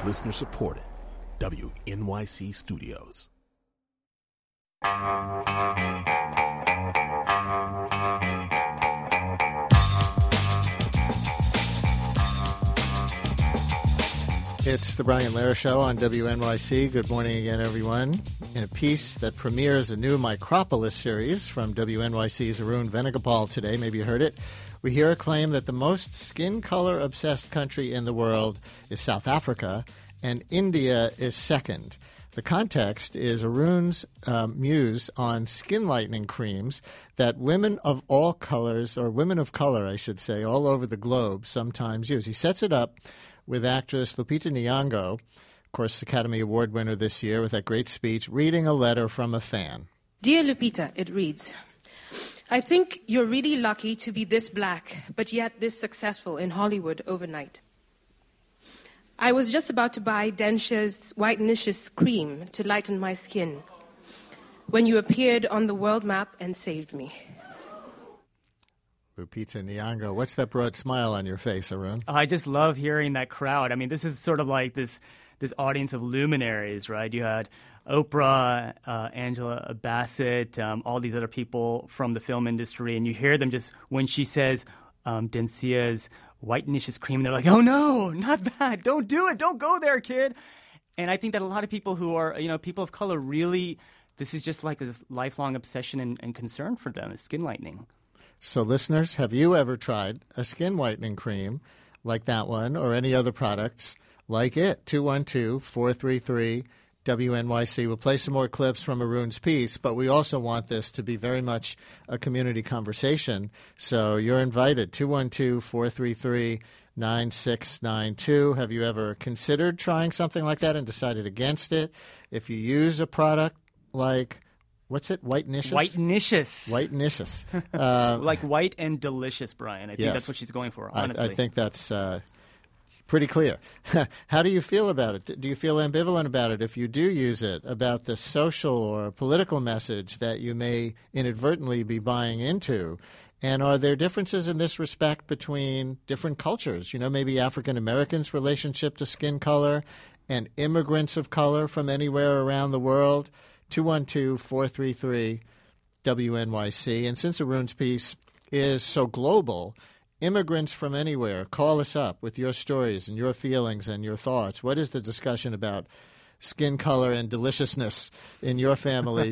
Listener supported. WNYC Studios. It's the Brian Lehrer Show on WNYC. Good morning again, everyone. In a piece that premieres a new Micropolis series from WNYC's Arun Venugopal today, maybe you heard it, we hear a claim that the most skin color-obsessed country in the world is South Africa, and India is second. The context is Arun's muse on skin lightening creams that women of all colors, or women of color, I should say, all over the globe sometimes use. He sets it up with actress Lupita Nyong'o, of course, Academy Award winner this year, with that great speech, reading a letter from a fan. Dear Lupita, it reads, I think you're really lucky to be this black, but yet this successful in Hollywood overnight. I was just about to buy Dentsure's Whitenicious cream to lighten my skin when you appeared on the world map and saved me. Lupita Nyong'o. What's that broad smile on your face, Arun? I just love hearing that crowd. I mean, this is sort of like this audience of luminaries, right? You had Oprah, Angela Bassett, all these other people from the film industry, and you hear them just when she says Dentsure's Whitenicious cream, they're like, oh no, not that. Don't do it. Don't go there, kid. And I think that a lot of people who are, people of color really, this is just like this lifelong obsession and concern for them is skin lightening. So listeners, have you ever tried a skin whitening cream like that one or any other products like it? 212-433-WNYC. We'll play some more clips from Arun's piece, but we also want this to be very much a community conversation. So you're invited. 212-433-9692. Have you ever considered trying something like that and decided against it? If you use a product like... What's it? Whitenicious? Whitenicious. Like white and delicious, Brian. I think that's what she's going for, honestly. I think that's pretty clear. How do you feel about it? Do you feel ambivalent about it if you do use it, about the social or political message that you may inadvertently be buying into? And are there differences in this respect between different cultures? Maybe African Americans' relationship to skin color and immigrants of color from anywhere around the world? 212-433-WNYC. And since Arun's piece is so global, immigrants from anywhere, call us up with your stories and your feelings and your thoughts. What is the discussion about skin color and deliciousness in your family?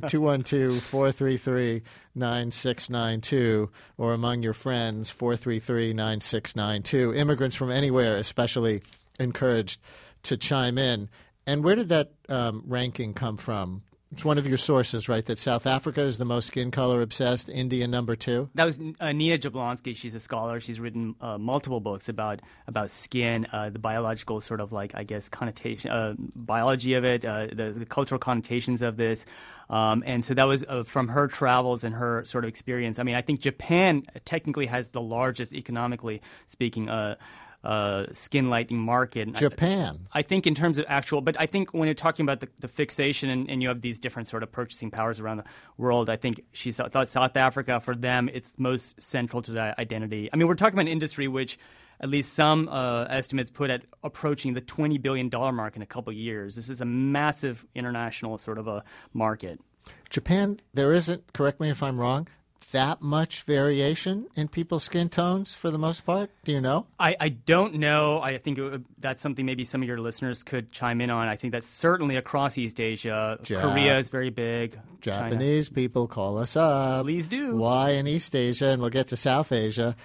212-433-9692 or among your friends, 433-9692. Immigrants from anywhere especially encouraged to chime in. And where did that ranking come from? It's one of your sources, right, that South Africa is the most skin color obsessed, India number 2? That was Nina Jablonski. She's a scholar. She's written multiple books about skin, the biological sort of like, I guess, connotation, biology of it, the cultural connotations of this. And so that was from her travels and her sort of experience. I mean, I think Japan technically has the largest, economically speaking, skin lightening market. Japan. I think in terms of actual, but I think when you're talking about the fixation and you have these different sort of purchasing powers around the world, I think she thought South Africa, for them, it's most central to that identity. I mean, we're talking about an industry which at least some estimates put at approaching the $20 billion mark in a couple of years. This is a massive international sort of a market. Japan, there isn't, correct me if I'm wrong, that much variation in people's skin tones for the most part? Do you know? I don't know. I think that's something maybe some of your listeners could chime in on. I think that's certainly across East Asia. Korea is very big. Japanese China. People, call us up. Please do. Why in East Asia? And we'll get to South Asia.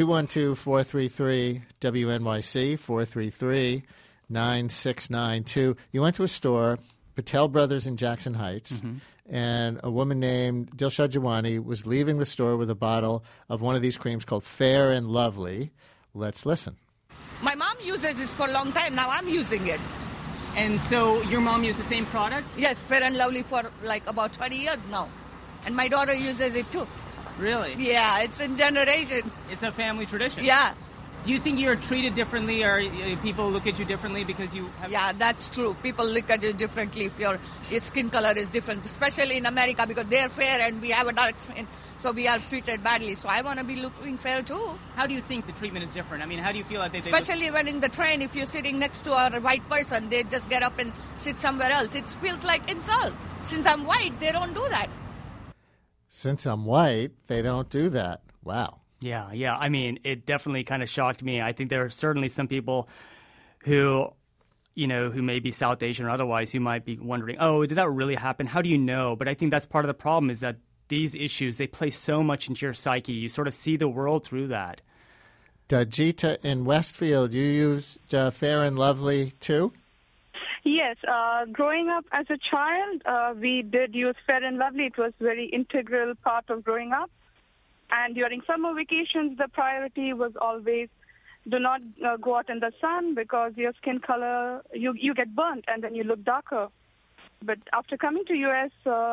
212-433-WNYC, 433-9692. You went to a store, Patel Brothers in Jackson Heights, and a woman named Dilshad Jawani was leaving the store with a bottle of one of these creams called Fair and Lovely. Let's listen. My mom uses this for a long time. Now I'm using it. And so your mom used the same product? Yes, Fair and Lovely for like about 20 years now. And my daughter uses it too. Really? Yeah, it's in generation. It's a family tradition. Yeah. Do you think you're treated differently, or people look at you differently because you have... Yeah, that's true. People look at you differently if your skin color is different, especially in America because they're fair and we have a dark skin, so we are treated badly. So I want to be looking fair too. How do you think the treatment is different? I mean, how do you feel like Especially when in the train, if you're sitting next to a white person, they just get up and sit somewhere else. It feels like insult. Since I'm white, they don't do that. Since I'm white, they don't do that. Wow. Yeah. I mean, it definitely kind of shocked me. I think there are certainly some people who, who may be South Asian or otherwise, who might be wondering, oh, did that really happen? How do you know? But I think that's part of the problem is that these issues, they play so much into your psyche. You sort of see the world through that. Dajita in Westfield, you used Fair and Lovely too? Yes. Growing up as a child, we did use Fair and Lovely. It was a very integral part of growing up. And during summer vacations, the priority was always do not go out in the sun because your skin color, you get burnt and then you look darker. But after coming to U.S.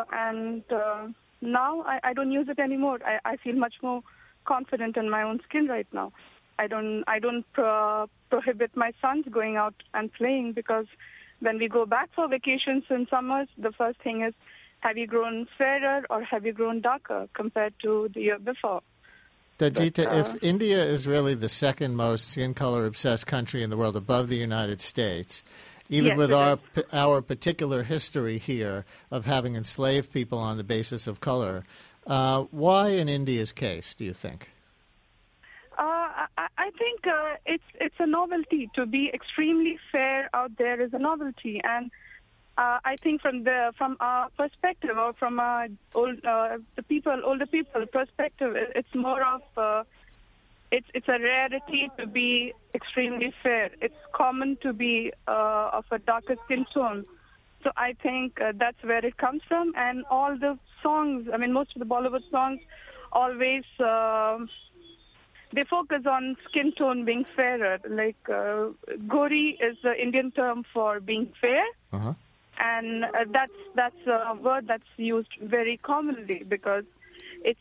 Now I don't use it anymore. I feel much more confident in my own skin right now. I don't prohibit my sons going out and playing because when we go back for vacations in summers, the first thing is, have you grown fairer or have you grown darker compared to the year before? Dajita, if India is really the second most skin color obsessed country in the world above the United States, even with our particular history here of having enslaved people on the basis of color, why in India's case, do you think? I think it's a novelty. To be extremely fair out there is a novelty, and I think from our perspective, or from older people perspective, it's more of it's a rarity to be extremely fair. It's common to be of a darker skin tone. So I think that's where it comes from. And all the songs, I mean, most of the Bollywood songs always they focus on skin tone being fairer. Like Gori is the Indian term for being fair. Uh-huh. And that's a word that's used very commonly because it's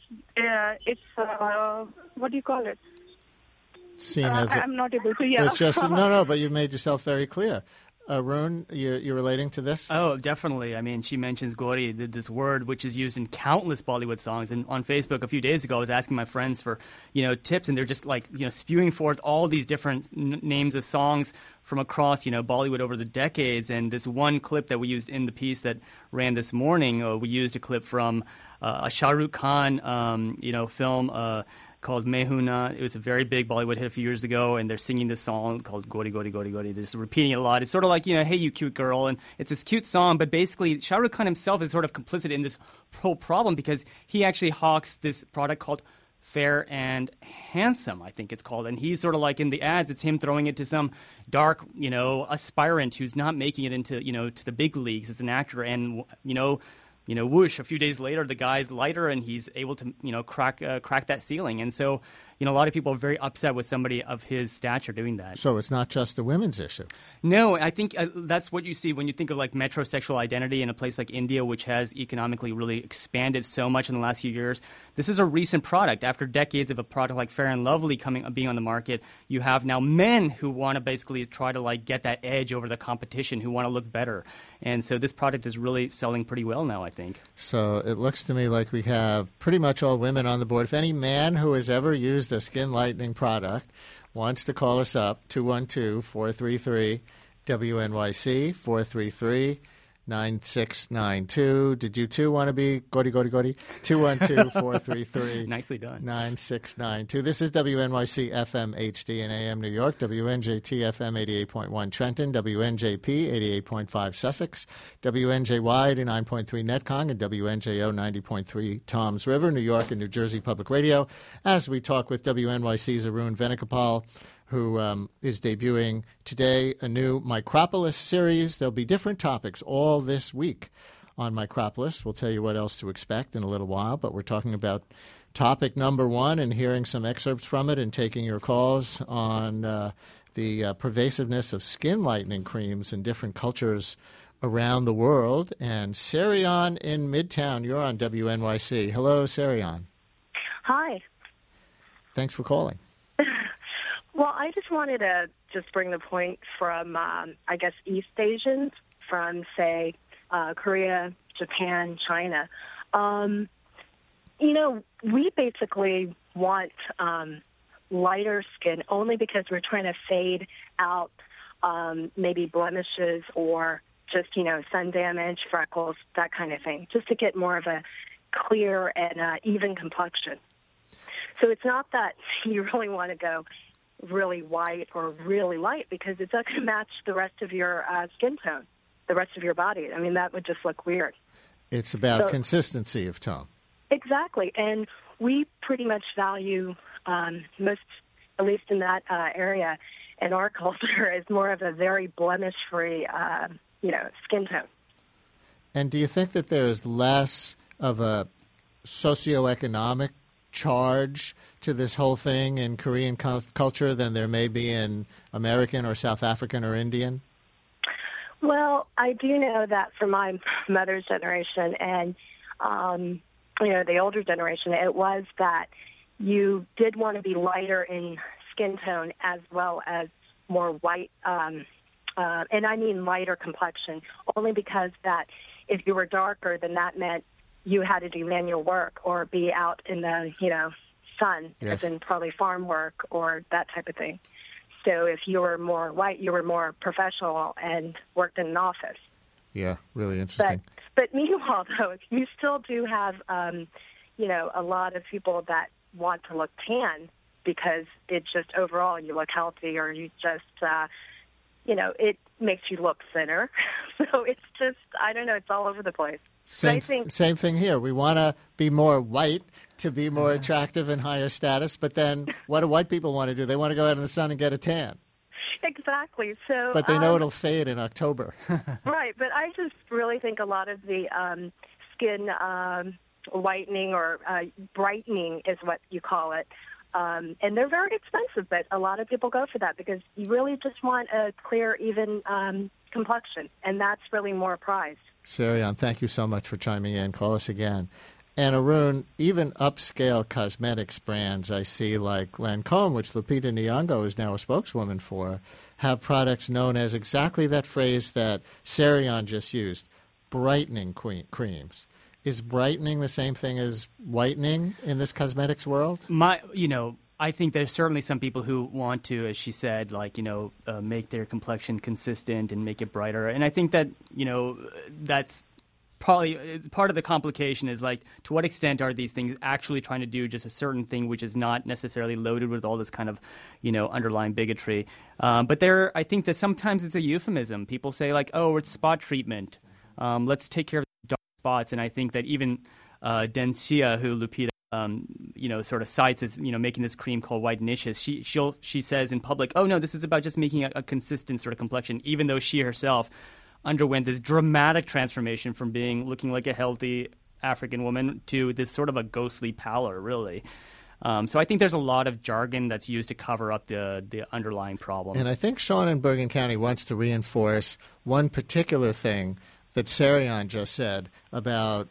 what do you call it? Seen as I'm not able to. Yeah. It's just no. But you've made yourself very clear. Arun, you're relating to this? Oh, definitely. I mean, she mentions Gori, this word which is used in countless Bollywood songs. And on Facebook a few days ago, I was asking my friends for, tips, and they're just spewing forth all these different names of songs from across, Bollywood over the decades. And this one clip that we used in the piece that ran this morning, we used a clip from a Shah Rukh Khan, film called Mehuna. It was a very big Bollywood hit a few years ago, and they're singing this song called Gori, Gori, Gori, Gori. They're just repeating it a lot. It's sort of like, hey, you cute girl, and it's this cute song, but basically Shah Rukh Khan himself is sort of complicit in this whole problem because he actually hawks this product called Fair and Handsome, I think it's called, and he's sort of like in the ads, it's him throwing it to some dark, aspirant who's not making it into, to the big leagues as an actor, and, whoosh, a few days later, the guy's lighter and he's able to, crack that ceiling. And so, a lot of people are very upset with somebody of his stature doing that. So it's not just a women's issue. No, I think that's what you see when you think of like metrosexual identity in a place like India, which has economically really expanded so much in the last few years. This is a recent product. After decades of a product like Fair and Lovely being on the market, you have now men who want to basically try to like get that edge over the competition, who want to look better. And so this product is really selling pretty well now, I think. So it looks to me like we have pretty much all women on the board. If any man who has ever used a skin lightening product wants to call us up, 212-433-WNYC, 433-9692. Did you too want to be Gori, Gori, Gori? 212-433. Nicely done. 9692. This is WNYC FM HD in AM New York, WNJT FM 88.1 Trenton, WNJP 88.5 Sussex, WNJY 89.3 Netcong, and WNJO 90.3 Toms River, New York and New Jersey Public Radio, as we talk with WNYC's Arun Venugopal, who is debuting today a new Micropolis series. There'll be different topics all this week on Micropolis. We'll tell you what else to expect in a little while, but we're talking about topic number one and hearing some excerpts from it and taking your calls on the pervasiveness of skin lightening creams in different cultures around the world. And Sarion in Midtown, you're on WNYC. Hello, Sarion. Hi. Thanks for calling. Well, I just wanted to just bring the point from, I guess, East Asians, from, say, Korea, Japan, China. We basically want lighter skin only because we're trying to fade out maybe blemishes or just, sun damage, freckles, that kind of thing, just to get more of a clear and even complexion. So it's not that you really want to go really white or really light, because it's not going to match the rest of your skin tone, the rest of your body. I mean, that would just look weird. It's about consistency of tone. Exactly. And we pretty much value most, at least in that area, in our culture, is more of a very blemish-free, skin tone. And do you think that there's less of a socioeconomic charge to this whole thing in Korean culture than there may be in American or South African or Indian? Well, I do know that from my mother's generation and, the older generation, it was that you did want to be lighter in skin tone as well as more white, and I mean lighter complexion, only because that if you were darker, then that meant you had to do manual work or be out in the, sun, yes, as in probably farm work or that type of thing. So if you were more white, you were more professional and worked in an office. Yeah, really interesting. But meanwhile, though, you still do have, a lot of people that want to look tan because it just overall you look healthy, or you just, it makes you look thinner. So it's just, I don't know, it's all over the place. Same thing here. We want to be more white to be more attractive and higher status, but then what do white people want to do? They want to go out in the sun and get a tan. Exactly. So, but they know it'll fade in October. Right. But I just really think a lot of the skin whitening or brightening is what you call it. And they're very expensive, but a lot of people go for that because you really just want a clear, even complexion, and that's really more prized. Sarion, thank you so much for chiming in. Call us again. And Arun, even upscale cosmetics brands I see like Lancome, which Lupita Nyong'o is now a spokeswoman for, have products known as exactly that phrase that Sarion just used, brightening creams. Is brightening the same thing as whitening in this cosmetics world? I think there's certainly some people who want to, as she said, make their complexion consistent and make it brighter. And I think that, that's probably part of the complication is to what extent are these things actually trying to do just a certain thing which is not necessarily loaded with all this kind of, underlying bigotry. But I think that sometimes it's a euphemism. People say it's spot treatment. Let's take care of the dark spots. And I think that even Densia, who Lupita sort of cites as, making this cream called Whitenicious, she says in public, oh, no, this is about just making a consistent sort of complexion, even though she herself underwent this dramatic transformation from looking like a healthy African woman to this sort of a ghostly pallor, really. So I think there's a lot of jargon that's used to cover up the underlying problem. And I think Sean in Bergen County wants to reinforce one particular thing that Sarion just said about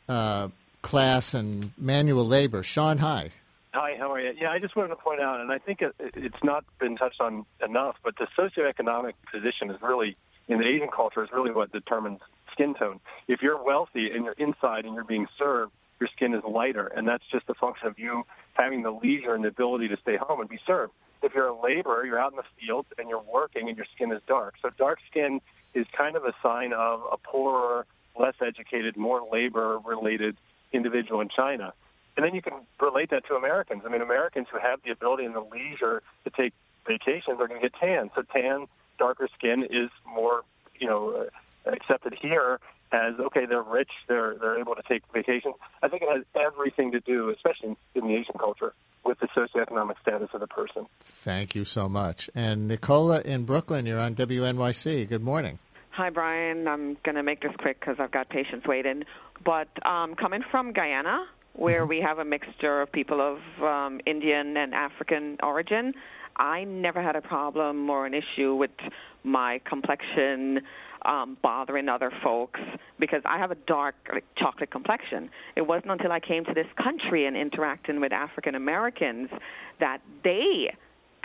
class and manual labor. Sean, hi. Hi, how are you? Yeah, I just wanted to point out, and I think it's not been touched on enough, but the socioeconomic position is really, in the Asian culture, is really what determines skin tone. If you're wealthy and you're inside and you're being served, your skin is lighter, and that's just a function of you having the leisure and the ability to stay home and be served. If you're a laborer, you're out in the fields and you're working and your skin is dark. So dark skin is kind of a sign of a poorer, less educated, more labor-related individual in China. And then you can relate that to Americans. I mean, Americans who have the ability and the leisure to take vacations are going to get tan. So tan, darker skin is more, accepted here as, okay, they're rich, they're able to take vacations. I think it has everything to do, especially in the Asian culture, with the socioeconomic status of the person. Thank you so much. And Nicola in Brooklyn, you're on WNYC. Good morning. Hi, Brian. I'm going to make this quick because I've got patients waiting. But coming from Guyana, where we have a mixture of people of Indian and African origin, I never had a problem or an issue with my complexion bothering other folks because I have a dark chocolate complexion. It wasn't until I came to this country and interacting with African Americans that they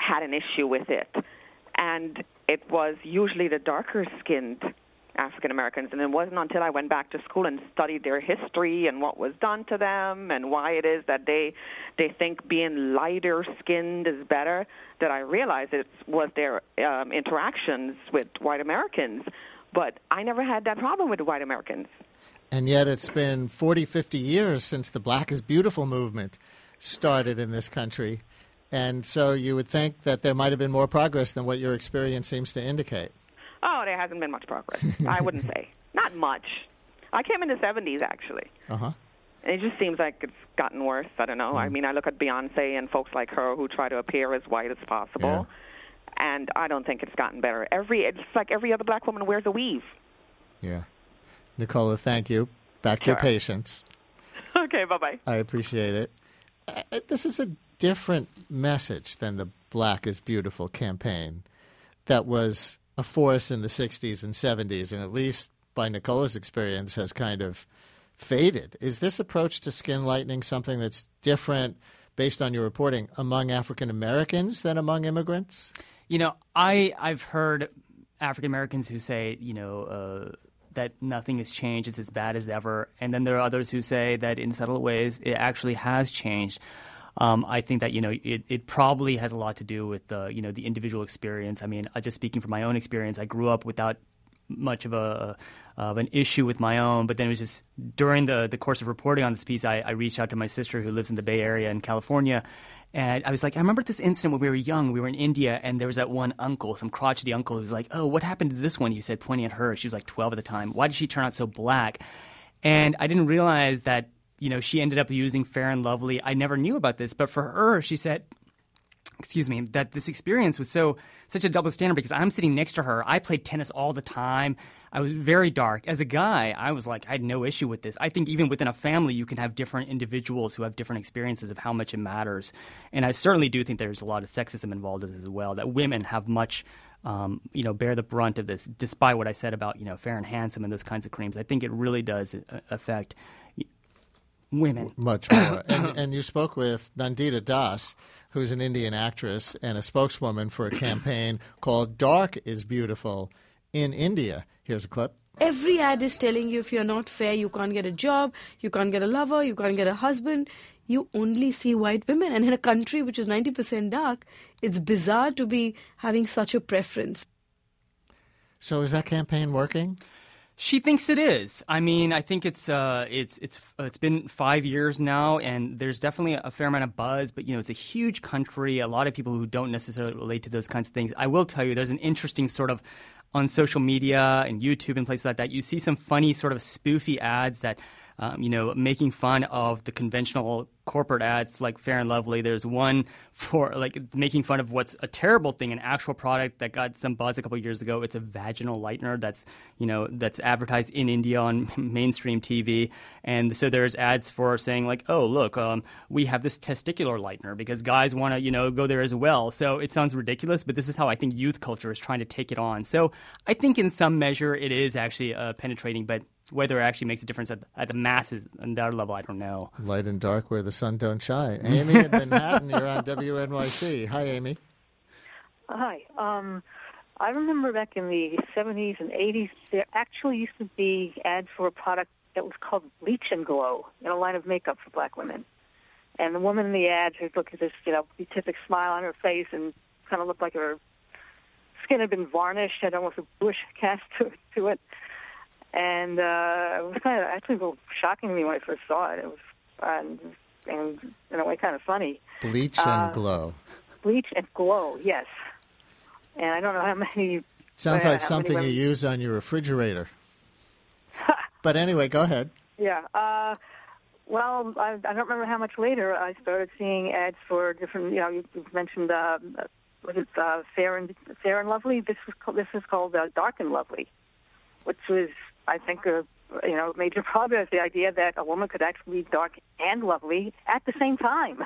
had an issue with it. And it was usually the darker-skinned African Americans, and it wasn't until I went back to school and studied their history and what was done to them and why it is that they think being lighter-skinned is better that I realized it was their interactions with white Americans. But I never had that problem with the white Americans. And yet it's been 40, 50 years since the Black is Beautiful movement started in this country. And so you would think that there might have been more progress than what your experience seems to indicate. Oh, there hasn't been much progress. I wouldn't say. Not much. I came in the 70s, actually. Uh-huh. And it just seems like it's gotten worse. I don't know. I mean, I look at Beyonce and folks like her who try to appear as white as possible, and I don't think it's gotten better. It's like every other black woman wears a weave. Yeah. Nicola, thank you. Back to your patience. Okay, bye-bye. I appreciate it. This is a different message than the Black is Beautiful campaign that was a force in the 60s and 70s, and at least by Nicola's experience has kind of faded. Is this approach to skin lightening something that's different, based on your reporting, among African Americans than among immigrants? You know, I've heard African Americans who say, that nothing has changed, it's as bad as ever. And then there are others who say that in subtle ways it actually has changed. I think that, it probably has a lot to do with, the individual experience. I mean, just speaking from my own experience, I grew up without much of an issue with my own, but then it was just during the course of reporting on this piece, I reached out to my sister who lives in the Bay Area in California, and I was like, I remember this incident when we were young. We were in India, and there was that one uncle, some crotchety uncle, who was like, oh, what happened to this one? He said, pointing at her. She was like 12 at the time. Why did she turn out so black? And I didn't realize that, she ended up using Fair and Lovely. I never knew about this, but for her, she said, that this experience was such a double standard because I'm sitting next to her. I played tennis all the time. I was very dark. As a guy, I was like, I had no issue with this. I think even within a family, you can have different individuals who have different experiences of how much it matters. And I certainly do think there's a lot of sexism involved in this as well, that women have much, bear the brunt of this, despite what I said about, Fair and Handsome and those kinds of creams. I think it really does affect women. Much more. And you spoke with Nandita Das, who's an Indian actress and a spokeswoman for a campaign called Dark is Beautiful in India. Here's a clip. Every ad is telling you if you're not fair, you can't get a job, you can't get a lover, you can't get a husband. You only see white women. And in a country which is 90% dark, it's bizarre to be having such a preference. So is that campaign working? She thinks it is. I mean, I think it's been 5 years now, and there's definitely a fair amount of buzz. But it's a huge country. A lot of people who don't necessarily relate to those kinds of things. I will tell you, there's an interesting sort of on social media and YouTube and places like that. You see some funny sort of spoofy ads that, making fun of the conventional corporate ads like Fair and Lovely. There's one for like making fun of what's a terrible thing, an actual product that got some buzz a couple of years ago. It's a vaginal lightener that's advertised in India on mainstream TV. And so there's ads for saying like, oh, look, we have this testicular lightener because guys want to, go there as well. So it sounds ridiculous, but this is how I think youth culture is trying to take it on. So I think in some measure it is actually penetrating, but whether it actually makes a difference at the masses and that level, I don't know. Light and dark where the sun don't shine. Amy in Manhattan, you're on WNYC. Hi, Amy. Hi. I remember back in the 70s and 80s, there actually used to be ads for a product that was called Bleach and Glow, a line of makeup for black women. And the woman in the ad would look at this, beatific smile on her face and kind of looked like her skin had been varnished, had almost a bluish cast to it. And it was kind of actually a little shocking to me when I first saw it. It was, and in a way, kind of funny. Bleach and Glow. Bleach and Glow, yes. And I don't know how many. Sounds like something you use on your refrigerator. But anyway, go ahead. Yeah. Well, I don't remember how much later I started seeing ads for different. You mentioned was it Fair and Lovely? This is called Dark and Lovely, which was, I think, a major progress. The idea that a woman could actually be dark and lovely at the same time.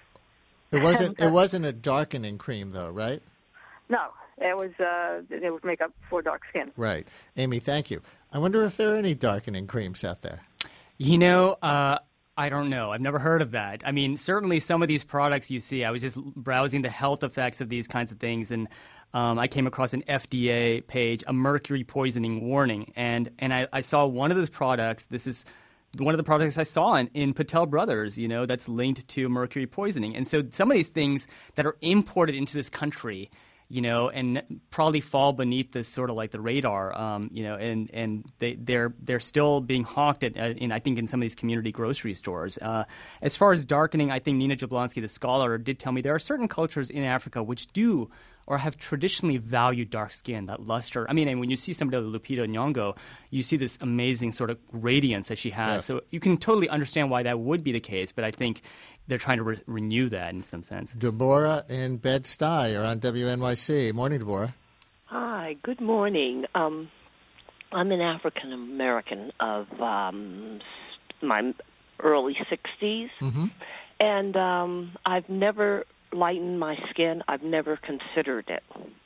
It wasn't a darkening cream, though, right? No, it was makeup for dark skin. Right, Amy. Thank you. I wonder if there are any darkening creams out there. I don't know. I've never heard of that. I mean, certainly some of these products you see, I was just browsing the health effects of these kinds of things, and I came across an FDA page, a mercury poisoning warning. And I saw one of those products. This is one of the products I saw in Patel Brothers, that's linked to mercury poisoning. And so some of these things that are imported into this country, and probably fall beneath the sort of like the radar, and they're still being hawked I think in some of these community grocery stores. As far as darkening, I think Nina Jablonski, the scholar, did tell me there are certain cultures in Africa which do or have traditionally valued dark skin, that luster. I mean, and when you see somebody like Lupita Nyong'o, you see this amazing sort of radiance that she has. Yes. So you can totally understand why that would be the case, but I think they're trying to renew that in some sense. Deborah in Bed-Stuy, you're on WNYC. Morning, Deborah. Hi, good morning. I'm an African American of my early 60s, and I've never lightened my skin. I've never considered it.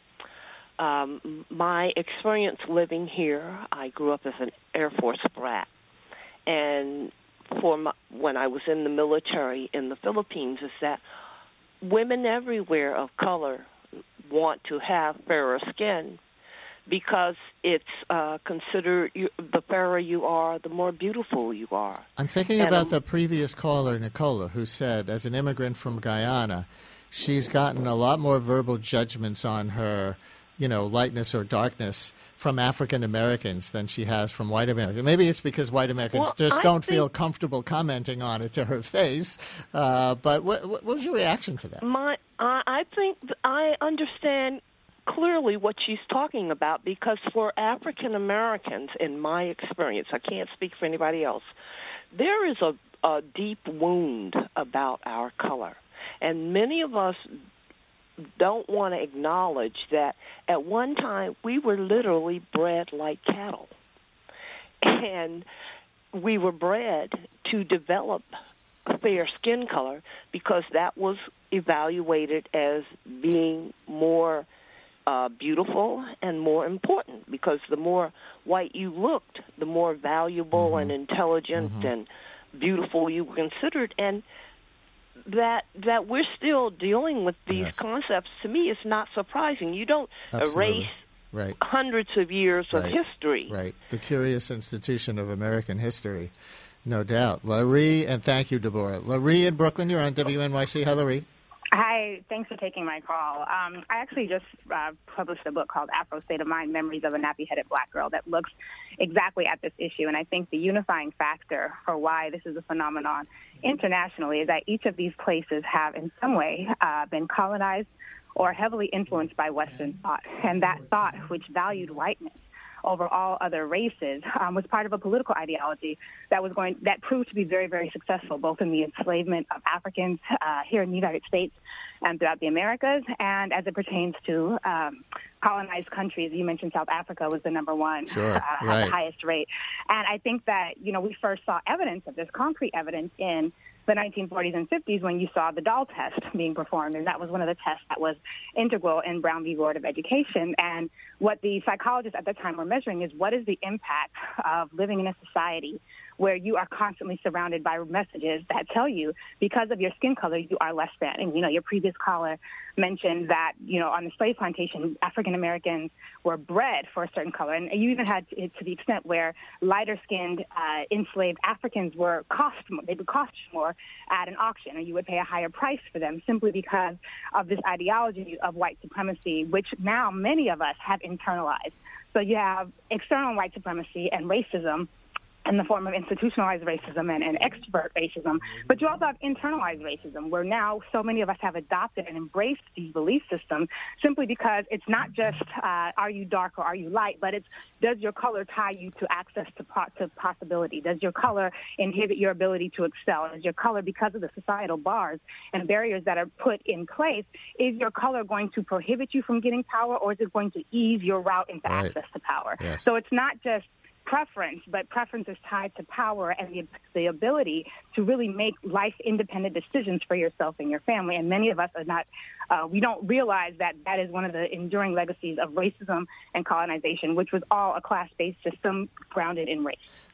My experience living here, I grew up as an Air Force brat, and when I was in the military in the Philippines, is that women everywhere of color want to have fairer skin because it's considered the fairer you are, the more beautiful you are. I'm thinking about the previous caller, Nicola, who said, as an immigrant from Guyana, she's gotten a lot more verbal judgments on her, lightness or darkness from African Americans than she has from white Americans. Maybe it's because white Americans don't feel comfortable commenting on it to her face. But what was your reaction to that? I think I understand clearly what she's talking about, because for African Americans, in my experience, I can't speak for anybody else, there is a deep wound about our color. And many of us don't want to acknowledge that at one time we were literally bred like cattle. And we were bred to develop a fair skin color because that was evaluated as being more beautiful and more important, because the more white you looked, the more valuable and intelligent and beautiful you were considered. And that we're still dealing with these concepts, to me, is not surprising. You don't erase hundreds of years of history. Right. The curious institution of American history, no doubt. Laree, and thank you, Deborah. Laree in Brooklyn, you're on WNYC. Hi, Laree. Hi, thanks for taking my call. I actually just published a book called Afro State of Mind, Memories of a Nappy-Headed Black Girl, that looks exactly at this issue. And I think the unifying factor for why this is a phenomenon internationally is that each of these places have in some way been colonized or heavily influenced by Western thought. And that thought, which valued whiteness over all other races, was part of a political ideology that proved to be very, very successful, both in the enslavement of Africans here in the United States and throughout the Americas, and as it pertains to colonized countries. You mentioned South Africa was the number one, at the highest rate. And I think that, we first saw evidence of this, concrete evidence, in the 1940s and 50s when you saw the doll test being performed, and that was one of the tests that was integral in Brown v. Board of Education. And what the psychologists at the time were measuring is, what is the impact of living in a society where you are constantly surrounded by messages that tell you, because of your skin color, you are less than. And, your previous caller mentioned that, on the slave plantation, African Americans were bred for a certain color. And you even had it to the extent where lighter-skinned enslaved Africans they would cost more at an auction, or you would pay a higher price for them simply because of this ideology of white supremacy, which now many of us have internalized. So you have external white supremacy and racism in the form of institutionalized racism and extrovert racism, but you also have internalized racism, where now so many of us have adopted and embraced these belief systems simply because it's not just are you dark or are you light, but it's, does your color tie you to access to possibility? Does your color inhibit your ability to excel? Is your color, because of the societal bars and barriers that are put in place, is your color going to prohibit you from getting power, or is it going to ease your route into access to power? Yes. So it's not just preference, but preference is tied to power and the ability to really make life-independent decisions for yourself and your family. And many of us are not, we don't realize that that is one of the enduring legacies of racism and colonization, which was all a class-based system grounded in race.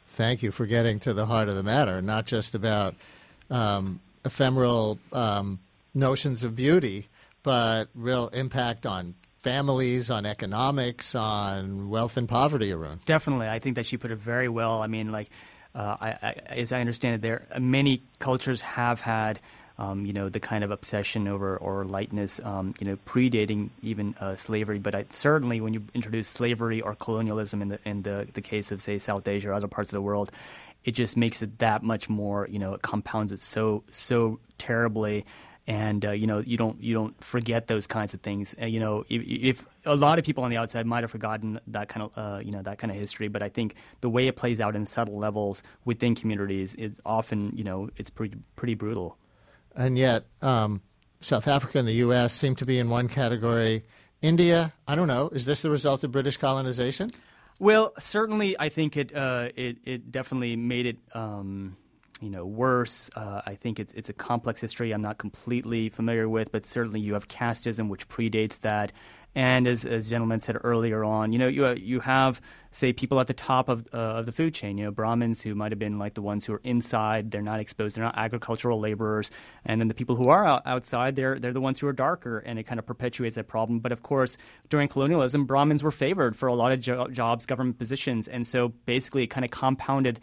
Thank you for getting to the heart of the matter, not just about ephemeral notions of beauty, but real impact on families, on economics, on wealth and poverty, Arun. Definitely. I think that she put it very well. I mean, as I understand it, there many cultures have had the kind of obsession over or lightness, predating even slavery. But certainly, when you introduce slavery or colonialism in the case of, say, South Asia or other parts of the world, it just makes it that much more. It compounds it so terribly. And you don't forget those kinds of things. If a lot of people on the outside might have forgotten that kind of history, but I think the way it plays out in subtle levels within communities is often it's pretty brutal. And yet, South Africa and the U.S. seem to be in one category. India, I don't know. Is this the result of British colonization? Well, certainly, I think it definitely made it. Worse. I think it's a complex history I'm not completely familiar with, but certainly you have casteism, which predates that. And as gentlemen said earlier on, you have, say, people at the top of the food chain, Brahmins who might have been like the ones who are inside, they're not exposed, they're not agricultural laborers. And then the people who are outside, they're the ones who are darker, and it kind of perpetuates that problem. But of course, during colonialism, Brahmins were favored for a lot of jobs, government positions. And so basically it kind of compounded,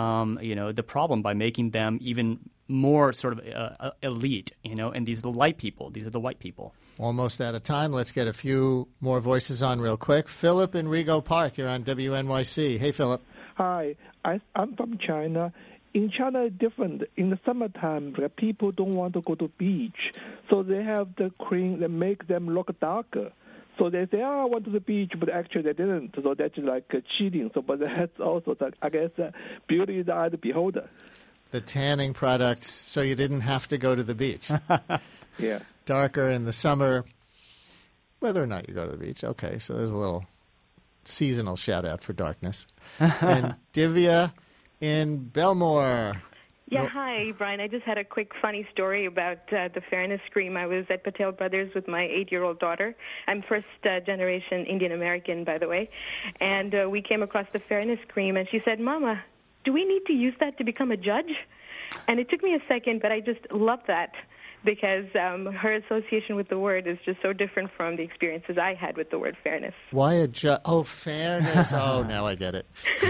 the problem by making them even more sort of elite, and these are the light people. These are the white people. Almost out of time. Let's get a few more voices on real quick. Philip in Rego Park, you're on WNYC. Hey, Philip. Hi, I'm from China. In China, it's different. In the summertime, people don't want to go to beach, so they have the cream that make them look darker. So they say, I went to the beach, but actually they didn't. So that's like cheating. So, but that's also, I guess, beauty is the eye of the beholder. The tanning products, so you didn't have to go to the beach. Yeah. Darker in the summer, whether or not you go to the beach. Okay, so there's a little seasonal shout-out for darkness. And Divya in Belmore. Yeah, hi, Brian. I just had a quick funny story about the Fairness Scream. I was at Patel Brothers with my 8-year-old daughter. I'm first-generation Indian-American, by the way. And we came across the Fairness Scream, and she said, Mama, do we need to use that to become a judge? And it took me a second, but I just love that because her association with the word is just so different from the experiences I had with the word fairness. Why a judge? Oh, fairness. Oh, now I get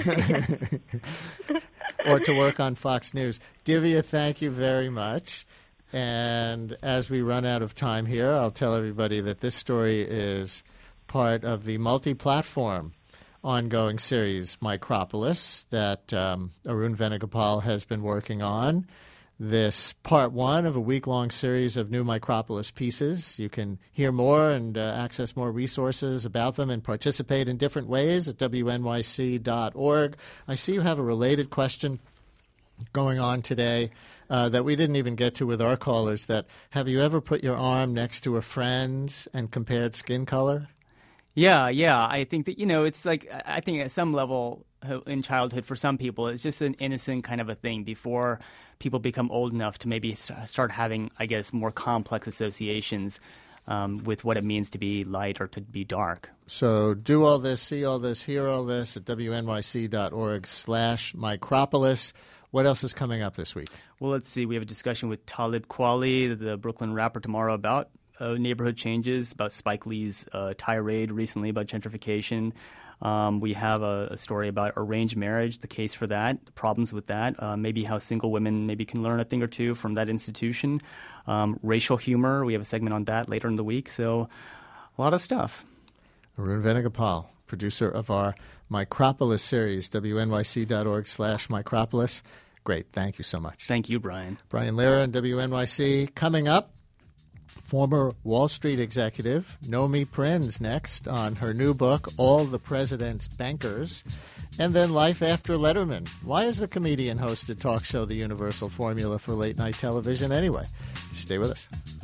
it. Or to work on Fox News. Divya, thank you very much. And as we run out of time here, I'll tell everybody that this story is part of the multi-platform ongoing series Micropolis that Arun Venugopal has been working on. This part one of a week-long series of new Micropolis pieces. You can hear more and access more resources about them and participate in different ways at wnyc.org. I see you have a related question going on today that we didn't even get to with our callers. That have you ever put your arm next to a friend's and compared skin color? Yeah. I think that, it's like, I think at some level in childhood for some people, it's just an innocent kind of a thing before people become old enough to maybe start having, I guess, more complex associations with what it means to be light or to be dark. So do all this, see all this, hear all this at wnyc.org/Micropolis. What else is coming up this week? Well, let's see. We have a discussion with Talib Kweli, the Brooklyn rapper, tomorrow about neighborhood changes, about Spike Lee's tirade recently about gentrification. We have a story about arranged marriage, the case for that, the problems with that, maybe how single women maybe can learn a thing or two from that institution. Racial humor, we have a segment on that later in the week. So a lot of stuff. Arun Venugopal, producer of our Micropolis series, wnyc.org/Micropolis. Great. Thank you so much. Thank you, Brian. Brian Lehrer and WNYC. Coming up, former Wall Street executive Nomi Prins next on her new book, All the President's Bankers. And then Life After Letterman. Why is the comedian hosted talk show the universal formula for late-night television anyway? Stay with us.